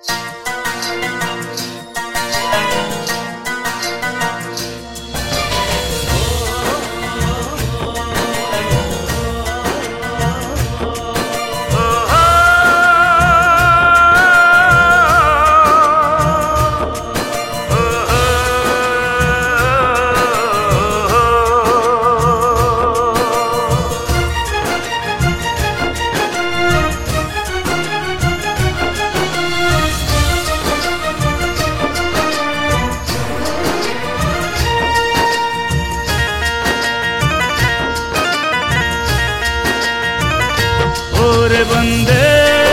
ओरे बंदे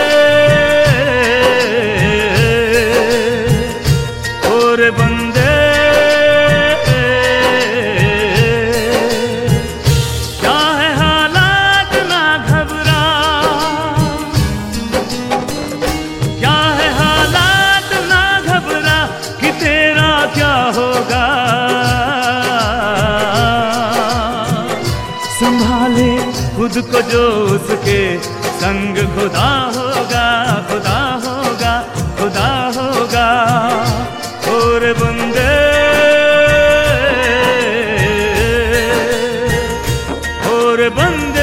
ओरे बंदे क्या है हालात ना घबरा, क्या है हालात ना घबरा कि तेरा क्या होगा। संभाले खुद को जो उसके संग खुदा होगा, खुदा होगा, खुदा होगा। और बंदे और बंदे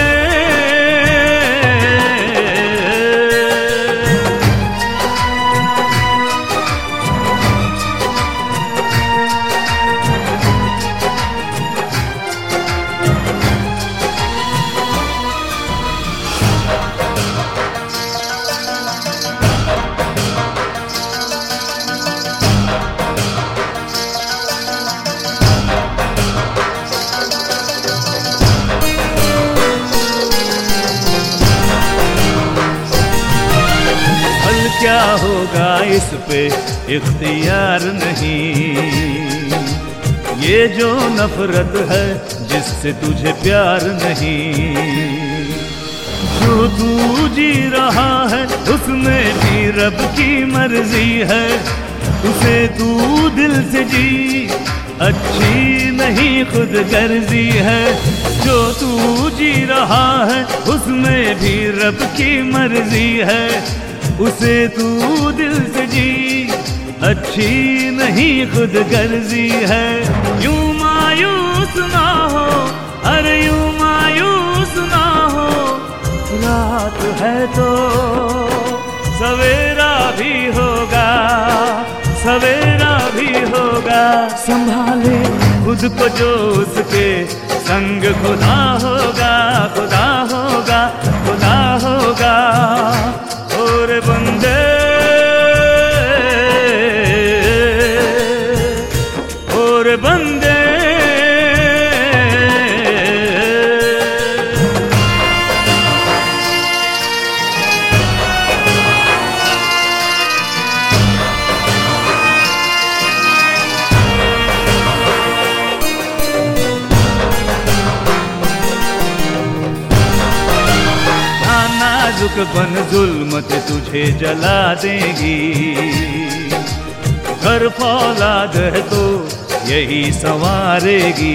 क्या होगा इस पे इख्तियार नहीं, ये जो नफरत है जिससे तुझे प्यार नहीं। जो तू जी रहा है उसमें भी रब की मर्जी है, उसे तू दिल से जी, अच्छी नहीं खुद गर्जी है। जो तू जी रहा है उसमें भी रब की मर्जी है, उसे तू दिल से जी, अच्छी नहीं खुद गर्जी है। यूं मायूस ना हो, अरे यूं मायूस ना हो, रात है तो सवेरा भी होगा, सवेरा भी होगा। संभाले खुद को जो उसके संग खुदा होगा, खुदा होगा, खुदा होगा। और बंदे और बंदे नाजुक बन जुल्मत तुझे जला देगी, घर फौलाद है तो यही संवारेगी।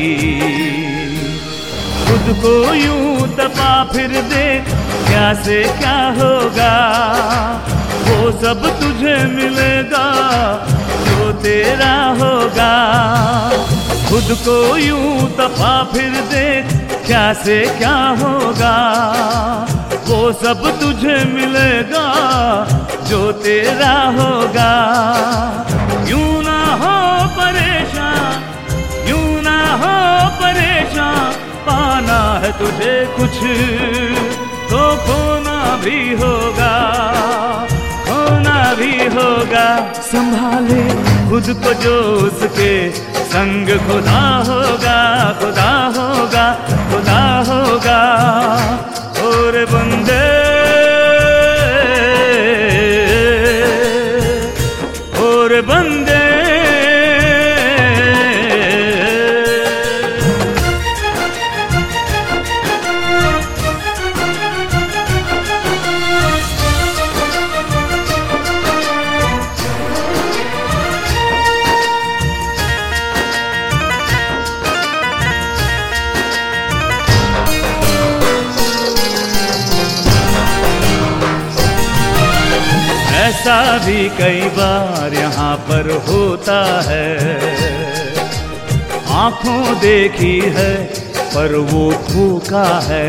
खुद को यूं तपा फिर दे, क्या से क्या होगा, वो सब तुझे मिलेगा जो तेरा होगा। खुद को यूं तपा फिर दे, क्या से क्या होगा, वो सब तुझे मिलेगा जो तेरा होगा। यूं ना हो परेशान, यूं ना हो परेशान, पाना है तुझे कुछ तो खोना भी होगा, खोना भी होगा। संभाले खुद को जो उसके संग खुदा होगा, खुदा होगा, खुदा होगा। और बंदे और बंदे भी कई बार यहाँ पर होता है। आंखों देखी है पर वो धोखा है।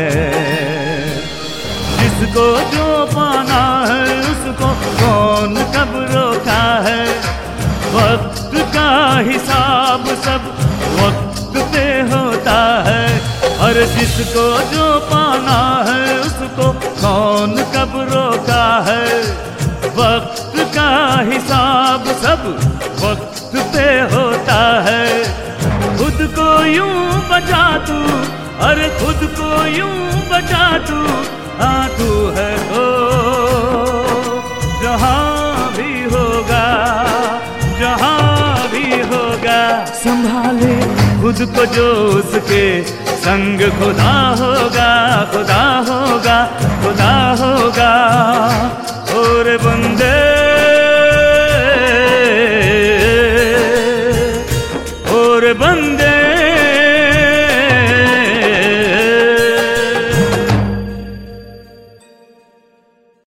जिसको जो पाना है उसको कौन कब रोका है। वक्त का हिसाब सब वक्त पे होता है। और जिसको जो पाना है उसको कौन कब रोका है। वक्त का हिसाब सब वक्त पे होता है। खुद को यूं बचा तू, अरे खुद को यूं बचा तू, हाँ तू है तो जहाँ भी होगा, जहाँ भी होगा। संभाले खुद को जो उसके संग खुदा होगा, खुदा होगा, खुदा होगा। और बंदे